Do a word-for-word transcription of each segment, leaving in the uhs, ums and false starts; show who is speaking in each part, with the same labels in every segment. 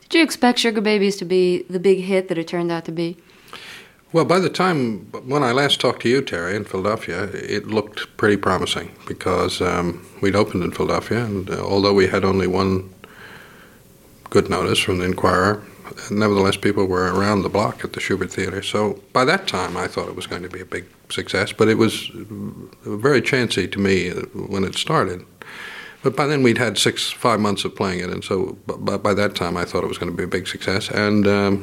Speaker 1: Did you expect Sugar Babies to be the big hit that it turned out to be?
Speaker 2: Well, by the time when I last talked to you, Terry, in Philadelphia, it looked pretty promising because um, we'd opened in Philadelphia, and uh, although we had only one good notice from the Inquirer, nevertheless, people were around the block at the Shubert Theater. So by that time, I thought it was going to be a big success, but it was very chancy to me when it started. But by then, we'd had six, five months of playing it, and so by, by that time, I thought it was going to be a big success. And um,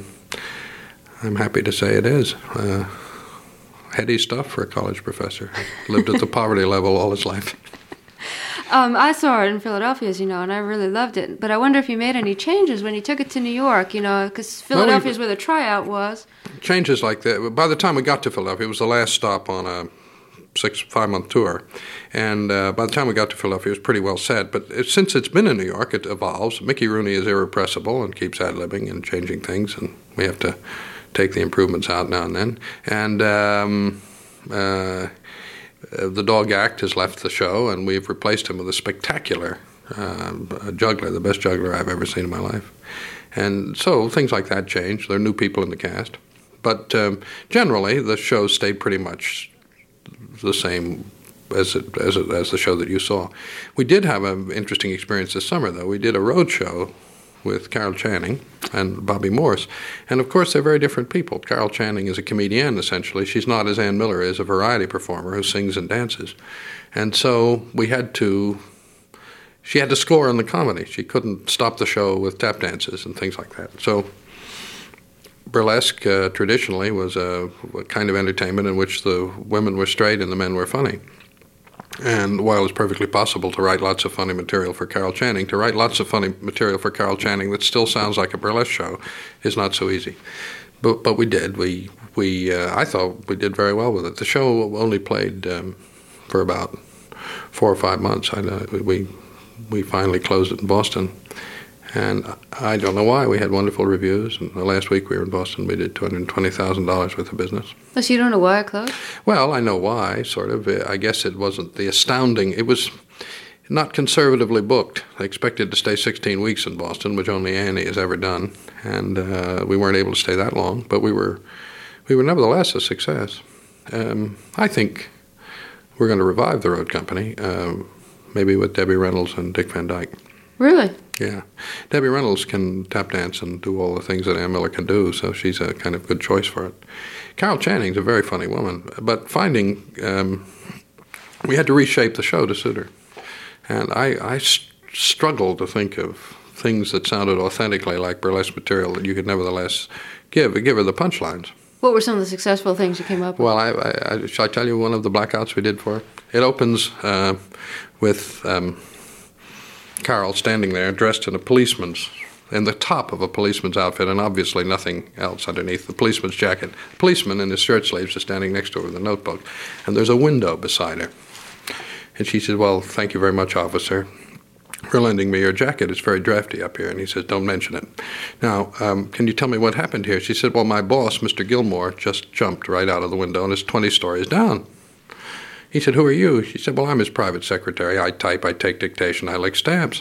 Speaker 2: I'm happy to say it is. Uh, heady stuff for a college professor. Lived at the poverty level all his life.
Speaker 1: Um, I saw it in Philadelphia, as you know, and I really loved it. But I wonder if you made any changes when you took it to New York, you know, because Philadelphia is where the tryout was.
Speaker 2: Changes like that. By the time we got to Philadelphia, it was the last stop on a six, five-month tour. And uh, by the time we got to Philadelphia, it was pretty well set. But it, since it's been in New York, it evolves. Mickey Rooney is irrepressible and keeps ad-libbing and changing things, and we have to take the improvements out now and then. And um, uh, the dog act has left the show, and we've replaced him with a spectacular uh, juggler, the best juggler I've ever seen in my life. And so things like that change. There are new people in the cast. But um, generally, the show stayed pretty much the same as it, as it, as the show that you saw. We did have an interesting experience this summer, though. We did a road show with Carol Channing and Bobby Morse. And, of course, they're very different people. Carol Channing is a comedian, essentially. She's not, as Ann Miller is, a variety performer who sings and dances. And so we had to... She had to score on the comedy. She couldn't stop the show with tap dances and things like that. So burlesque, uh, traditionally, was a, a kind of entertainment in which the women were straight and the men were funny. And while it's perfectly possible to write lots of funny material for Carol Channing, to write lots of funny material for Carol Channing that still sounds like a burlesque show is not so easy. But but we did. We we uh, I thought we did very well with it. The show only played um, for about four or five months. I, uh, we we finally closed it in Boston. And I don't know why. We had wonderful reviews. And the last week we were in Boston, we did two hundred twenty thousand dollars worth of business.
Speaker 1: Oh, so you don't know why it closed?
Speaker 2: Well, I know why, sort of. I guess it wasn't the astounding... It was not conservatively booked. They expected to stay sixteen weeks in Boston, which only Annie has ever done. And uh, we weren't able to stay that long. But we were, we were nevertheless a success. Um, I think we're going to revive the road company, um, maybe with Debbie Reynolds and Dick Van Dyke.
Speaker 1: Really?
Speaker 2: Yeah. Debbie Reynolds can tap dance and do all the things that Ann Miller can do, so she's a kind of good choice for it. Carol Channing's a very funny woman, but finding, um, we had to reshape the show to suit her. And I, I st- struggled to think of things that sounded authentically like burlesque material that you could nevertheless give, give her the punchlines.
Speaker 1: What were some of the successful things you came up with?
Speaker 2: Well, I, I, I, shall I tell you one of the blackouts we did for it? It opens uh, with... Um, Carol standing there dressed in a policeman's, in the top of a policeman's outfit, and obviously nothing else underneath the policeman's jacket. The policeman in his shirt sleeves is standing next to her with a notebook, and there's a window beside her. And she says, well, thank you very much, officer, for lending me your jacket. It's very drafty up here. And he says, don't mention it. Now, um, can you tell me what happened here? She said, well, my boss, Mister Gilmore, just jumped right out of the window and is twenty stories down. He said, who are you? She said, well, I'm his private secretary. I type, I take dictation, I lick stamps.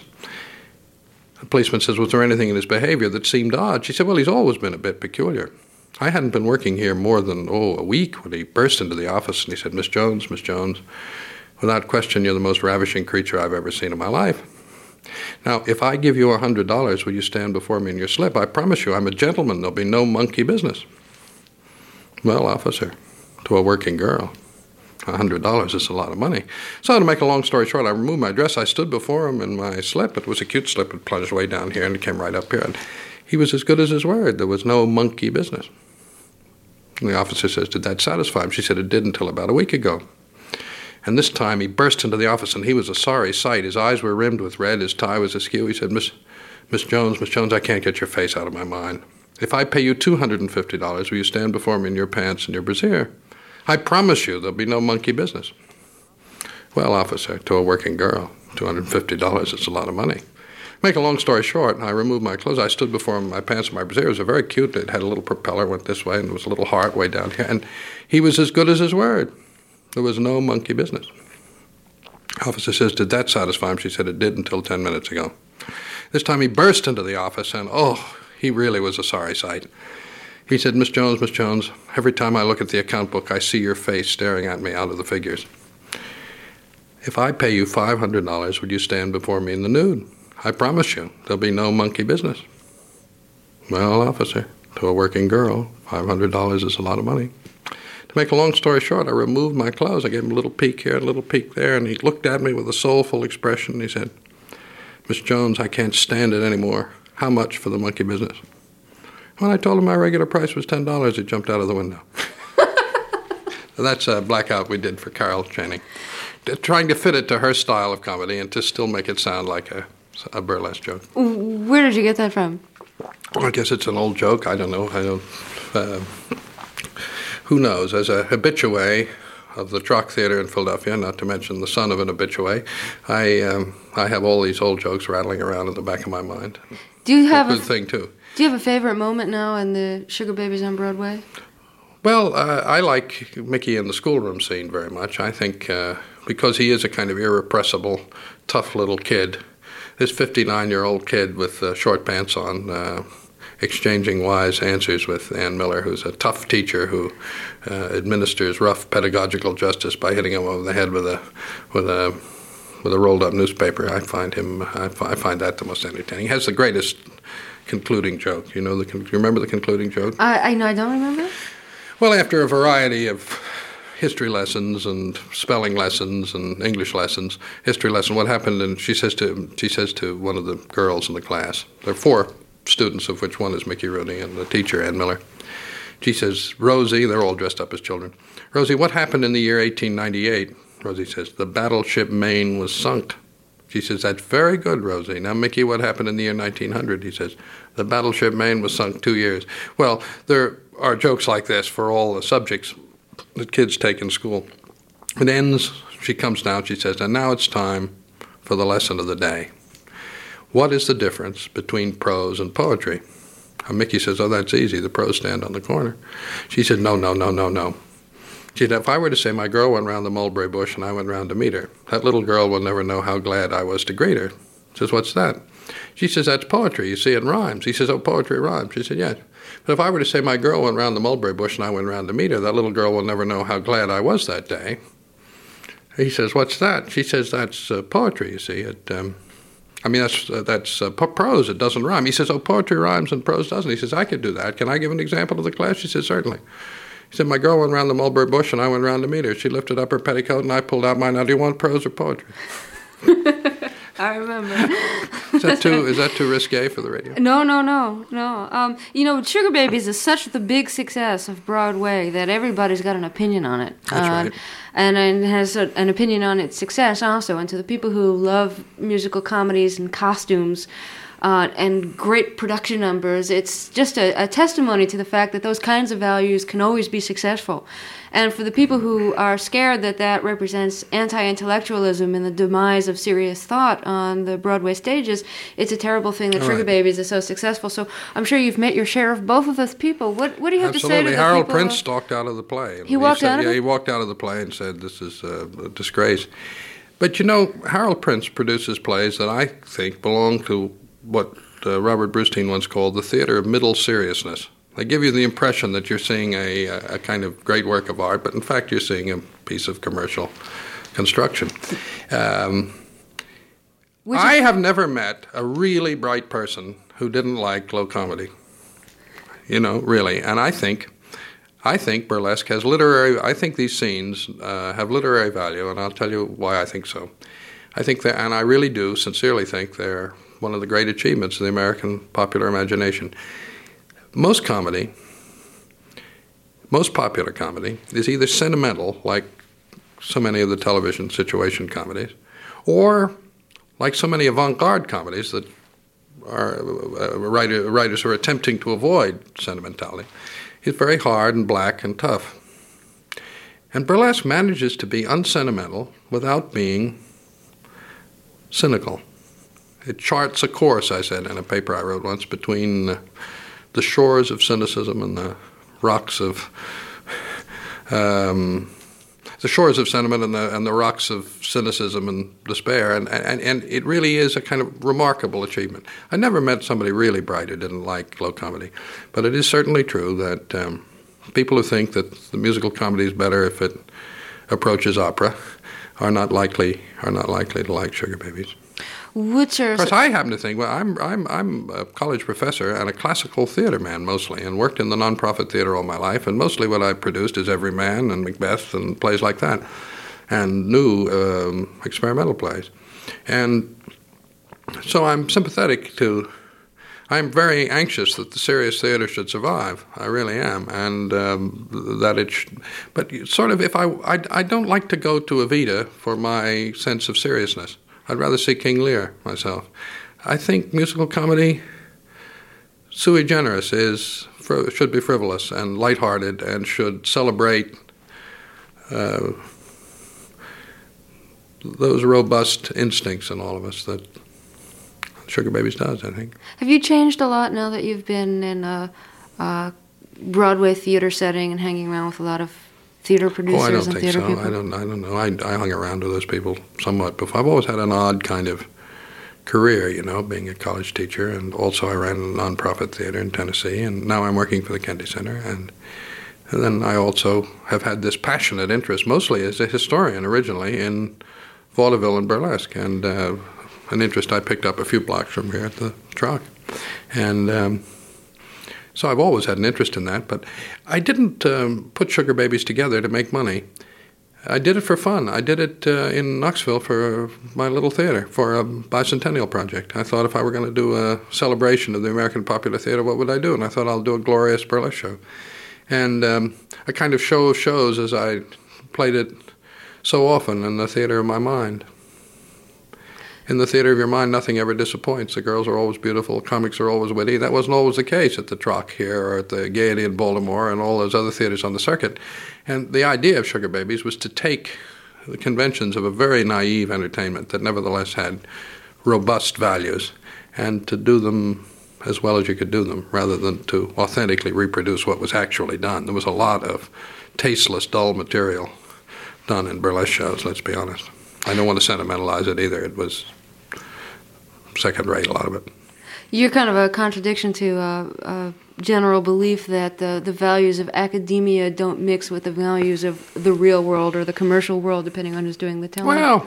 Speaker 2: The policeman says, was there anything in his behavior that seemed odd? She said, well, he's always been a bit peculiar. I hadn't been working here more than, oh, a week when he burst into the office and he said, Miss Jones, Miss Jones, without question, you're the most ravishing creature I've ever seen in my life. Now, if I give you a hundred dollars, will you stand before me in your slip? I promise you, I'm a gentleman. There'll be no monkey business. Well, officer, to a working girl, a hundred dollars is a lot of money. So to make a long story short, I removed my dress. I stood before him in my slip. It was a cute slip. It plunged way down here and it came right up here. And he was as good as his word. There was no monkey business. And the officer says, did that satisfy him? She said, it did until about a week ago. And this time he burst into the office, and he was a sorry sight. His eyes were rimmed with red. His tie was askew. He said, Miss Miss Jones, Miss Jones, I can't get your face out of my mind. If I pay you two hundred fifty dollars, will you stand before me in your pants and your brassiere? I promise you there'll be no monkey business. Well, officer, to a working girl, two hundred fifty dollars is a lot of money. Make a long story short, I removed my clothes. I stood before him in my pants and my brassiere. It was a very cute. It had a little propeller, went this way, and there was a little heart way down here. And he was as good as his word. There was no monkey business. Officer says, did that satisfy him? She said, it did until ten minutes ago. This time he burst into the office, and oh, he really was a sorry sight. He said, Miss Jones, Miss Jones, every time I look at the account book, I see your face staring at me out of the figures. If I pay you five hundred dollars, would you stand before me in the nude? I promise you, there'll be no monkey business. Well, officer, to a working girl, five hundred dollars is a lot of money. To make a long story short, I removed my clothes. I gave him a little peek here, a little peek there, and he looked at me with a soulful expression. He said, Miss Jones, I can't stand it anymore. How much for the monkey business? When I told him my regular price was ten dollars, he jumped out of the window. So that's a blackout we did for Carol Channing, trying to fit it to her style of comedy and to still make it sound like a, a burlesque joke.
Speaker 1: Where did you get that from?
Speaker 2: Well, I guess it's an old joke. I don't know. I don't. Uh, who knows? As a habitué of the Troc Theater in Philadelphia, not to mention the son of an habitué, I um, I have all these old jokes rattling around in the back of my mind.
Speaker 1: Do you have
Speaker 2: a good
Speaker 1: a,
Speaker 2: thing too?
Speaker 1: Do you have a favorite moment now in the Sugar Babies on Broadway?
Speaker 2: Well, uh, I like Mickey in the schoolroom scene very much. I think uh, because he is a kind of irrepressible, tough little kid, this fifty-nine-year-old kid with uh, short pants on, uh, exchanging wise answers with Ann Miller, who's a tough teacher who uh, administers rough pedagogical justice by hitting him over the head with a with a with a rolled-up newspaper. I find him. I, I find that the most entertaining. He has the greatest concluding joke. You know, the do you remember the concluding joke?
Speaker 1: I, I know. I don't remember.
Speaker 2: Well, after a variety of history lessons and spelling lessons and English lessons, history lesson, what happened, and she says to she says to one of the girls in the class, there are four students of which one is Mickey Rooney and the teacher, Ann Miller. She says, Rosie, they're all dressed up as children. Rosie, what happened in the year eighteen ninety-eight? Rosie says, the battleship Maine was sunk. She says, that's very good, Rosie. Now, Mickey, what happened in the year nineteen hundred? He says, the battleship Maine was sunk two years. Well, there are jokes like this for all the subjects that kids take in school. It ends, she comes down, she says, and now it's time for the lesson of the day. What is the difference between prose and poetry? And Mickey says, oh, that's easy. The prose stand on the corner. She said, no, no, no, no, no. She said, if I were to say my girl went round the mulberry bush and I went round to meet her, that little girl will never know how glad I was to greet her. She says, what's that? She says, that's poetry. You see, it rhymes. He says, oh, poetry rhymes. She said, yes. But if I were to say my girl went round the mulberry bush and I went round to meet her, that little girl will never know how glad I was that day. He says, what's that? She says, that's uh, poetry, you see. It, um, I mean, that's uh, that's uh, prose. It doesn't rhyme. He says, oh, poetry rhymes and prose doesn't. He says, I could do that. Can I give an example to the class? She says, certainly. He said, my girl went round the mulberry bush and I went round to meet her. She lifted up her petticoat and I pulled out mine. Now, do you want prose or poetry?
Speaker 1: I remember.
Speaker 2: Is that too is that too risque for the radio?
Speaker 1: No, no, no, no. Um, you know, Sugar Babies is such the big success of Broadway that everybody's got an opinion on it.
Speaker 2: That's
Speaker 1: uh,
Speaker 2: right.
Speaker 1: And, and has a, an opinion on its success also. And to the people who love musical comedies and costumes uh, and great production numbers, it's just a, a testimony to the fact that those kinds of values can always be successful. And for the people who are scared that that represents anti-intellectualism and the demise of serious thought on the Broadway stages, it's a terrible thing that
Speaker 2: All
Speaker 1: Sugar
Speaker 2: right.
Speaker 1: Babies is so successful. So I'm sure you've met your share of both of those people. What What do you have
Speaker 2: Absolutely.
Speaker 1: to say to the
Speaker 2: Harold
Speaker 1: people?
Speaker 2: Prince stalked out of the play.
Speaker 1: He walked
Speaker 2: said,
Speaker 1: out of
Speaker 2: Yeah,
Speaker 1: it?
Speaker 2: he walked out of the play and said, this is uh, a disgrace. But, you know, Harold Prince produces plays that I think belong to what uh, Robert Brustein once called the theater of middle seriousness. They give you the impression that you're seeing a, a kind of great work of art, but in fact you're seeing a piece of commercial construction. Um, I have never met a really bright person who didn't like low comedy. You know, really. And I think, I think burlesque has literary. I think these scenes uh, have literary value, and I'll tell you why I think so. I think that, and I really do sincerely think they're one of the great achievements of the American popular imagination. Most comedy, most popular comedy, is either sentimental, like so many of the television situation comedies, or like so many avant-garde comedies that are uh, writer, writers who are attempting to avoid sentimentality. It's very hard and black and tough. And burlesque manages to be unsentimental without being cynical. It charts a course, I said in a paper I wrote once, between uh, the shores of cynicism and the rocks of um, the shores of sentiment and the and the rocks of cynicism and despair, and, and and it really is a kind of remarkable achievement. I never met somebody really bright who didn't like low comedy, but it is certainly true that um, people who think that the musical comedy is better if it approaches opera are not likely are not likely to like Sugar Babies.
Speaker 1: Which are,
Speaker 2: of course, I happen to think, well, I'm I'm I'm a college professor and a classical theater man mostly, and worked in the nonprofit theater all my life, and mostly what I produced is Everyman and Macbeth and plays like that, and new um, experimental plays, and so I'm sympathetic to. I'm very anxious that the serious theater should survive. I really am, and um, that it should. But sort of, if I, I I don't like to go to Evita for my sense of seriousness. I'd rather see King Lear myself. I think musical comedy, sui generis, is should be frivolous and lighthearted and should celebrate uh, those robust instincts in all of us that Sugar Babies does, I think.
Speaker 1: Have you changed a lot now that you've been in a, a Broadway theater setting and hanging around with a lot of theater producers
Speaker 2: oh, I don't
Speaker 1: and
Speaker 2: think
Speaker 1: theater
Speaker 2: so.
Speaker 1: people?
Speaker 2: I don't. I don't know. I, I hung around with those people somewhat before. I've always had an odd kind of career, you know, being a college teacher, and also I ran a nonprofit theater in Tennessee, and now I'm working for the Kennedy Center, and, and then I also have had this passionate interest, mostly as a historian originally, in vaudeville and burlesque, and uh, an interest I picked up a few blocks from here at the Troc, and. Um, So I've always had an interest in that, but I didn't um, put Sugar Babies together to make money. I did it for fun. I did it uh, in Knoxville for my little theater, for a bicentennial project. I thought if I were going to do a celebration of the American popular theater, what would I do? And I thought I'll do a glorious burlesque show. And um, a kind of show of shows as I played it so often in the theater of my mind. In the theater of your mind, nothing ever disappoints. The girls are always beautiful. Comics are always witty. That wasn't always the case at the Troc here or at the Gaiety in Baltimore and all those other theaters on the circuit. And the idea of Sugar Babies was to take the conventions of a very naive entertainment that nevertheless had robust values and to do them as well as you could do them rather than to authentically reproduce what was actually done. There was a lot of tasteless, dull material done in burlesque shows, let's be honest. I don't want to sentimentalize it either. It was second-rate, a lot of it.
Speaker 1: You're kind of a contradiction to uh, a general belief that the, the values of academia don't mix with the values of the real world or the commercial world, depending on who's doing the telling.
Speaker 2: Well,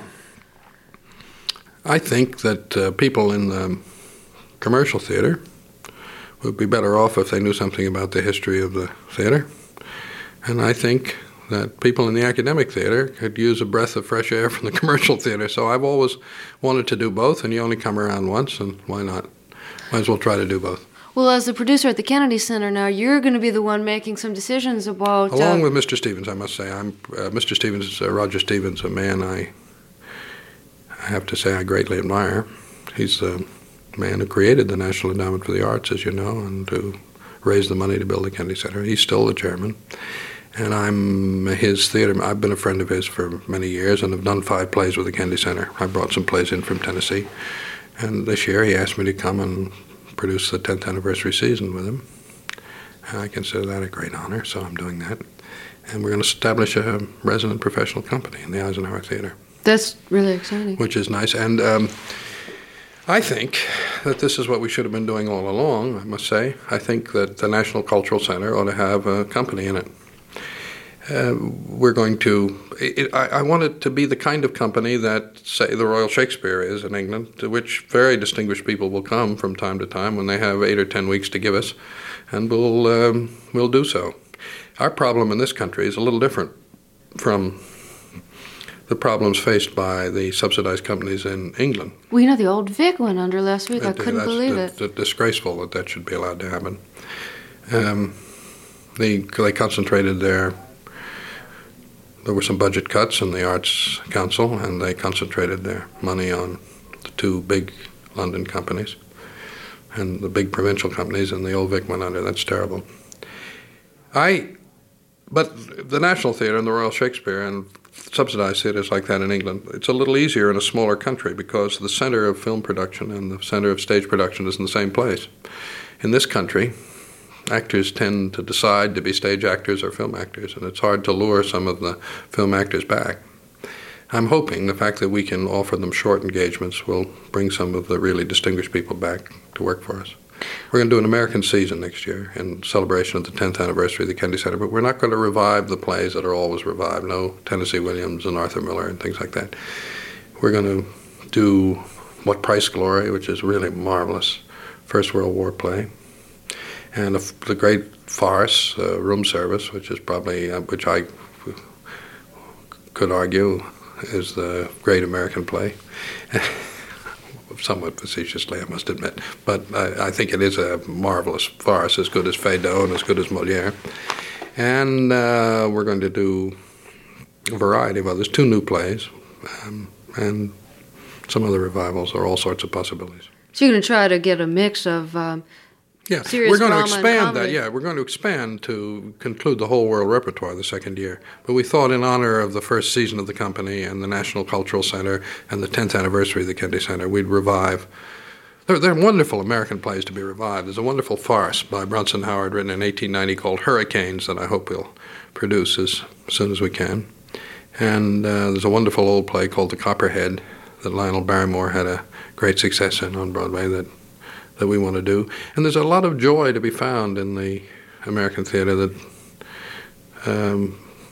Speaker 2: I think that uh, people in the commercial theater would be better off if they knew something about the history of the theater. And I think that people in the academic theater could use a breath of fresh air from the commercial theater. So I've always wanted to do both, and you only come around once, and why not? Might as well try to do both.
Speaker 1: Well, as the producer at the Kennedy Center now, you're going to be the one making some decisions about...
Speaker 2: Along
Speaker 1: uh,
Speaker 2: with Mister Stevens, I must say. I'm uh, Mister Stevens is uh, Roger Stevens, a man I, I have to say I greatly admire. He's the man who created the National Endowment for the Arts, as you know, and who raised the money to build the Kennedy Center. He's still the chairman. And I'm his theater. I've been a friend of his for many years and have done five plays with the Kennedy Center. I brought some plays in from Tennessee. And this year he asked me to come and produce the tenth anniversary season with him. And I consider that a great honor, so I'm doing that. And we're going to establish a resident professional company in the Eisenhower Theater.
Speaker 1: That's really exciting.
Speaker 2: Which is nice. And um, I think that this is what we should have been doing all along, I must say. I think that the National Cultural Center ought to have a company in it. Uh, we're going to, it, I, I want it to be the kind of company that, say, the Royal Shakespeare is in England, to which very distinguished people will come from time to time when they have eight or ten weeks to give us, and we'll, um, we'll do so. Our problem in this country is a little different from the problems faced by the subsidized companies in England.
Speaker 1: Well, you know, the Old Vic went under last week.
Speaker 2: It,
Speaker 1: I couldn't
Speaker 2: that's,
Speaker 1: believe
Speaker 2: that,
Speaker 1: it.
Speaker 2: It's disgraceful that that should be allowed to happen. Um, they, they concentrated their... There were some budget cuts in the Arts Council, and they concentrated their money on the two big London companies and the big provincial companies, and the Old Vic went under. That's terrible. I, but the National Theatre and the Royal Shakespeare and subsidized theatres like that in England, it's a little easier in a smaller country because the center of film production and the center of stage production is in the same place. In this country, actors tend to decide to be stage actors or film actors, and it's hard to lure some of the film actors back. I'm hoping the fact that we can offer them short engagements will bring some of the really distinguished people back to work for us. We're going to do an American season next year in celebration of the tenth anniversary of the Kennedy Center, but we're not going to revive the plays that are always revived, no Tennessee Williams and Arthur Miller and things like that. We're going to do What Price Glory, which is really marvelous First World War play, and the, the great farce, uh, Room Service, which is probably, uh, which I could argue is the great American play. Somewhat facetiously, I must admit, but I, I think it is a marvelous farce, as good as Feydeau and as good as Molière. And uh, we're going to do a variety of others, two new plays, um, and some other revivals, or all sorts of possibilities.
Speaker 1: So you're going to try to get a mix of um,
Speaker 2: yeah,
Speaker 1: serious
Speaker 2: we're going to
Speaker 1: drama and
Speaker 2: expand
Speaker 1: comedy.
Speaker 2: that. Yeah, we're going to expand to conclude the whole world repertoire the second year. But we thought, in honor of the first season of the company and the National Cultural Center and the tenth anniversary of the Kennedy Center, we'd revive. There, there are wonderful American plays to be revived. There's a wonderful farce by Bronson Howard written in eighteen ninety called Hurricanes that I hope we'll produce as soon as we can. And uh, there's a wonderful old play called The Copperhead that Lionel Barrymore had a great success in on Broadway that that we want to do. And there's a lot of joy to be found in the American theater that um,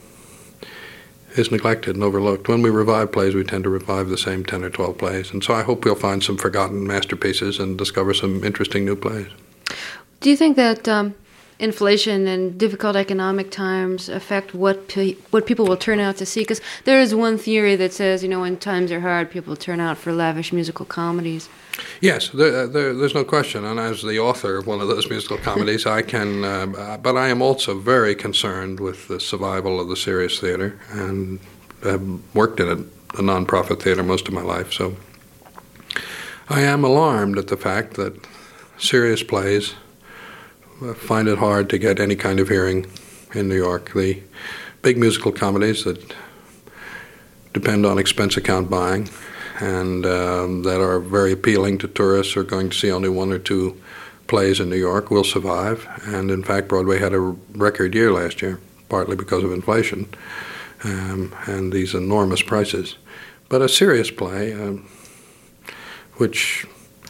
Speaker 2: is neglected and overlooked. When we revive plays, we tend to revive the same ten or twelve plays. And so I hope we'll find some forgotten masterpieces and discover some interesting new plays.
Speaker 1: Do you think that um, inflation and difficult economic times affect what pe- what people will turn out to see? Because there is one theory that says, you know, when times are hard, people turn out for lavish musical comedies.
Speaker 2: Yes, there, there, there's no question. And as the author of one of those musical comedies, I can, uh, but I am also very concerned with the survival of the serious theater, and have worked in a, a nonprofit theater most of my life. So I am alarmed at the fact that serious plays find it hard to get any kind of hearing in New York. The big musical comedies that depend on expense account buying and um, that are very appealing to tourists who are going to see only one or two plays in New York will survive. And in fact, Broadway had a record year last year, partly because of inflation um, and these enormous prices. But a serious play, um, which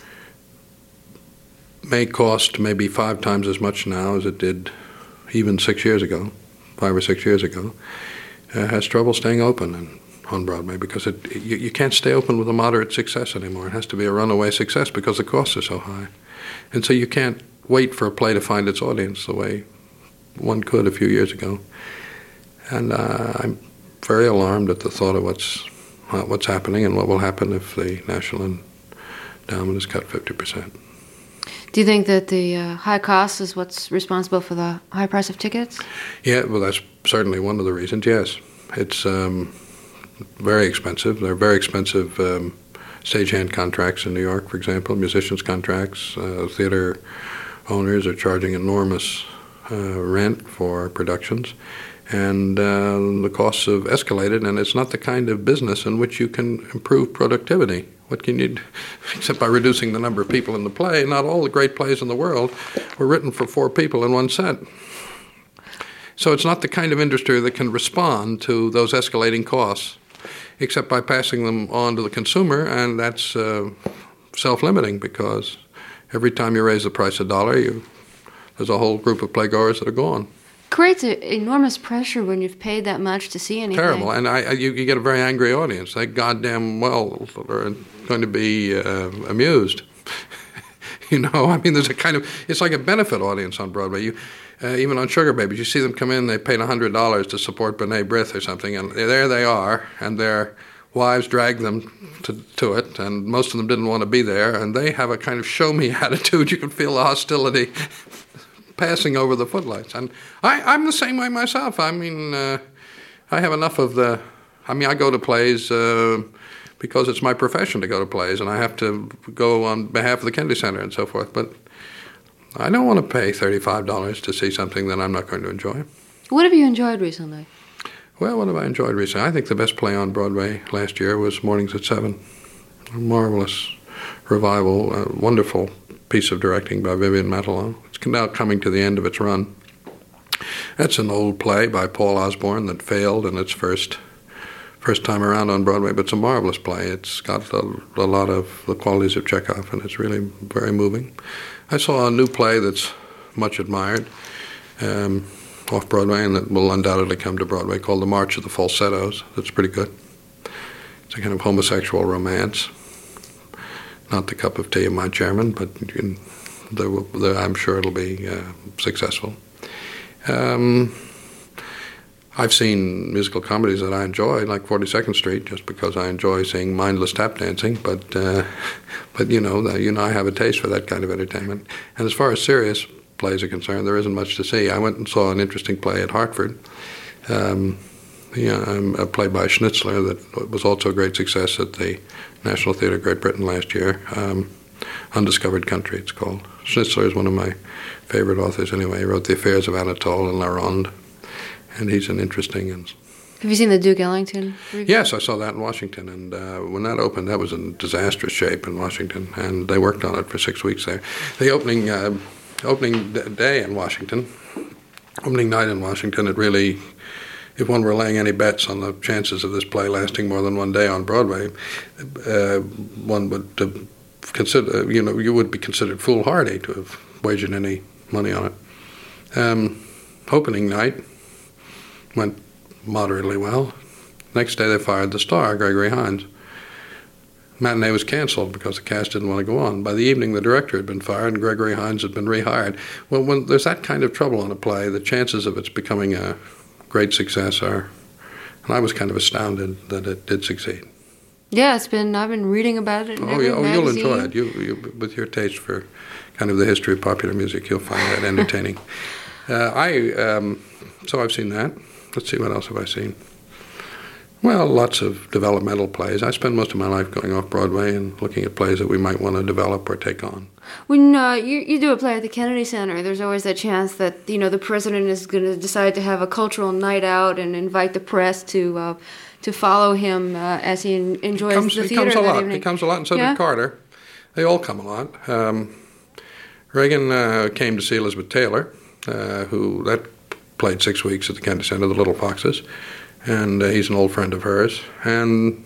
Speaker 2: may cost maybe five times as much now as it did even six years ago, five or six years ago, uh, has trouble staying open and on Broadway because it, you, you can't stay open with a moderate success anymore. It has to be a runaway success because the costs are so high. And so you can't wait for a play to find its audience the way one could a few years ago. And uh, I'm very alarmed at the thought of what's uh, what's happening and what will happen if the National Endowment is cut fifty percent.
Speaker 1: Do you think that the uh, high cost is what's responsible for the high price of tickets?
Speaker 2: Yeah, well, that's certainly one of the reasons, yes. It's um, very expensive. There are very expensive um, stagehand contracts in New York, for example, musicians' contracts. Uh, theater owners are charging enormous uh, rent for productions. And uh, the costs have escalated, and it's not the kind of business in which you can improve productivity. What can you do? Except by reducing the number of people in the play. Not all the great plays in the world were written for four people in one set. So it's not the kind of industry that can respond to those escalating costs, except by passing them on to the consumer, and that's uh, self-limiting because every time you raise the price a dollar, you, there's a whole group of playgoers that are gone.
Speaker 1: Creates a, enormous pressure when you've paid that much to see anything.
Speaker 2: Terrible, and I, I, you, you get a very angry audience. They goddamn well are going to be uh, amused. You know, I mean, there's a kind of, it's like a benefit audience on Broadway. You, uh, even on Sugar Babies, you see them come in, they paid one hundred dollars to support B'nai B'rith or something, and there they are, and their wives drag them to, to it, and most of them didn't want to be there, and they have a kind of show-me attitude. You can feel the hostility passing over the footlights. And I, I'm the same way myself. I mean, uh, I have enough of the, I mean, I go to plays uh, because it's my profession to go to plays, and I have to go on behalf of the Kennedy Center and so forth. But I don't want to pay thirty-five dollars to see something that I'm not going to enjoy.
Speaker 1: What have you enjoyed recently?
Speaker 2: Well, what have I enjoyed recently? I think the best play on Broadway last year was Mornings at Seven. A marvelous revival, a wonderful piece of directing by Vivian Matalon. It's now coming to the end of its run. That's an old play by Paul Osborne that failed in its first first time around on Broadway, but it's a marvelous play. It's got a, a lot of the qualities of Chekhov, and it's really very moving. I saw a new play that's much admired um, off Broadway, and that will undoubtedly come to Broadway, called The March of the Falsettos. That's pretty good. It's a kind of homosexual romance. Not the cup of tea of my chairman, but you can, there will, there, I'm sure it'll be uh, successful. Um, I've seen musical comedies that I enjoy, like forty-second Street, just because I enjoy seeing mindless tap dancing. But, uh, but you know, you know, I have a taste for that kind of entertainment. And as far as serious plays are concerned, there isn't much to see. I went and saw an interesting play at Hartford, um, yeah, a play by Schnitzler that was also a great success at the National Theatre of Great Britain last year. Um, Undiscovered Country, it's called. Schnitzler is one of my favorite authors anyway. He wrote The Affairs of Anatole and La Ronde. And he's an interesting... And
Speaker 1: have you seen the Duke Ellington review?
Speaker 2: Yes, I saw that in Washington. And uh, when that opened, that was in disastrous shape in Washington. And they worked on it for six weeks there. The opening uh, opening day in Washington, opening night in Washington, it really... If one were laying any bets on the chances of this play lasting more than one day on Broadway, uh, one would uh, consider, you know, you would be considered foolhardy to have wagered any money on it. Um, opening night went moderately well. Next day they fired the star, Gregory Hines. Matinee was canceled because the cast didn't want to go on. By the evening, the director had been fired and Gregory Hines had been rehired. Well, when there's that kind of trouble on a play, the chances of its becoming a great success are, and I was kind of astounded that it did succeed.
Speaker 1: Yeah, it's been, I've been reading about it in
Speaker 2: oh,
Speaker 1: every
Speaker 2: yeah, oh,
Speaker 1: magazine.
Speaker 2: You'll enjoy it. You, you, with your taste for kind of the history of popular music, you'll find that entertaining. uh, I, um, so I've seen that. Let's see, what else have I seen? Well, lots of developmental plays. I spend most of my life going off Broadway and looking at plays that we might want to develop or take on.
Speaker 1: When uh, you, you do a play at the Kennedy Center, there's always that chance that, you know, the president is going to decide to have a cultural night out and invite the press to uh, to follow him uh, as he en- enjoys
Speaker 2: comes,
Speaker 1: the
Speaker 2: he
Speaker 1: theater
Speaker 2: comes a
Speaker 1: that
Speaker 2: lot.
Speaker 1: evening.
Speaker 2: He comes a lot, and so
Speaker 1: yeah?
Speaker 2: did Carter. They all come a lot. Um, Reagan uh, came to see Elizabeth Taylor, uh, who that played six weeks at the Kennedy Center, The Little Foxes, and uh, he's an old friend of hers. And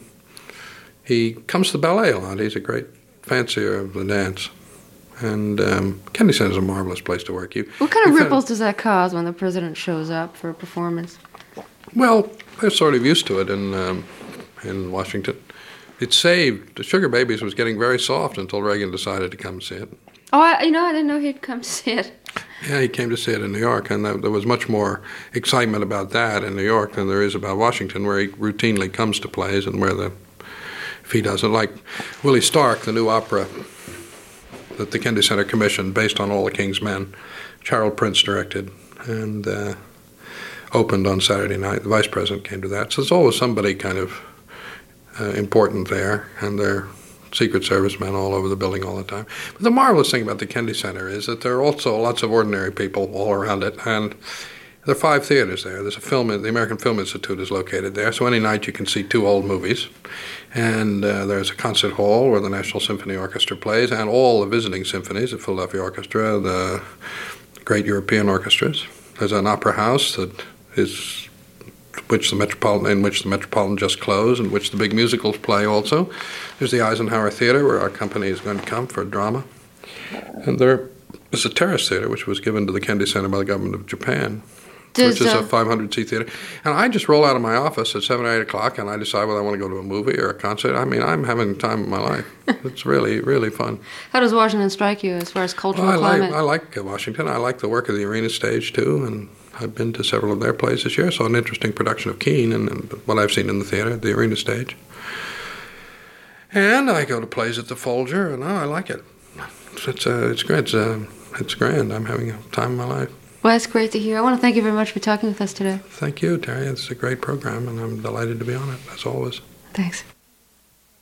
Speaker 2: he comes to the ballet a lot. He's a great fancier of the dance. And um, Kennedy Center is a marvelous place to work. You,
Speaker 1: what kind of
Speaker 2: you
Speaker 1: ripples
Speaker 2: found,
Speaker 1: does that cause when the president shows up for a performance?
Speaker 2: Well, they're sort of used to it in um, in Washington. It saved, the Sugar Babies was getting very soft until Reagan decided to come see it.
Speaker 1: Oh, I, you know, I didn't know he'd come to see it.
Speaker 2: Yeah, he came to see it in New York, and that, there was much more excitement about that in New York than there is about Washington, where he routinely comes to plays and where the, if he doesn't, like Willie Stark, the new opera that the Kennedy Center commissioned based on All the King's Men, which Harold Prince directed, and uh, opened on Saturday night. The vice president came to that. So there's always somebody kind of uh, important there, and they're Secret Service men all over the building all the time. But the marvelous thing about the Kennedy Center is that there are also lots of ordinary people all around it, and there are five theaters there. There's a film, the American Film Institute is located there, so any night you can see two old movies. And uh, there's a concert hall where the National Symphony Orchestra plays, and all the visiting symphonies, the Philadelphia Orchestra, the great European orchestras. There's an opera house that is which the Metropolitan, in which the Metropolitan just closed, and which the big musicals play also. There's the Eisenhower Theater, where our company is going to come for drama. And there is a terrace theater, which was given to the Kennedy Center by the government of Japan, Does, which is uh, a five hundred seat theater. And I just roll out of my office at seven or eight o'clock, and I decide whether I want to go to a movie or a concert. I mean, I'm having the time of my life. It's really, really fun.
Speaker 1: How does Washington strike you as far as cultural
Speaker 2: well, I
Speaker 1: climate?
Speaker 2: Like, I like uh, Washington. I like the work of the Arena Stage, too, and I've been to several of their plays this year. Saw an interesting production of Keane and, and what I've seen in the theater, the Arena Stage. And I go to plays at the Folger, and oh, I like it. It's it's, uh, it's great. It's, uh, it's grand. I'm having a time of my life.
Speaker 1: Well, that's great to hear. I want to thank you very much for talking with us today.
Speaker 2: Thank you, Terry. It's a great program, and I'm delighted to be on it, as always.
Speaker 1: Thanks.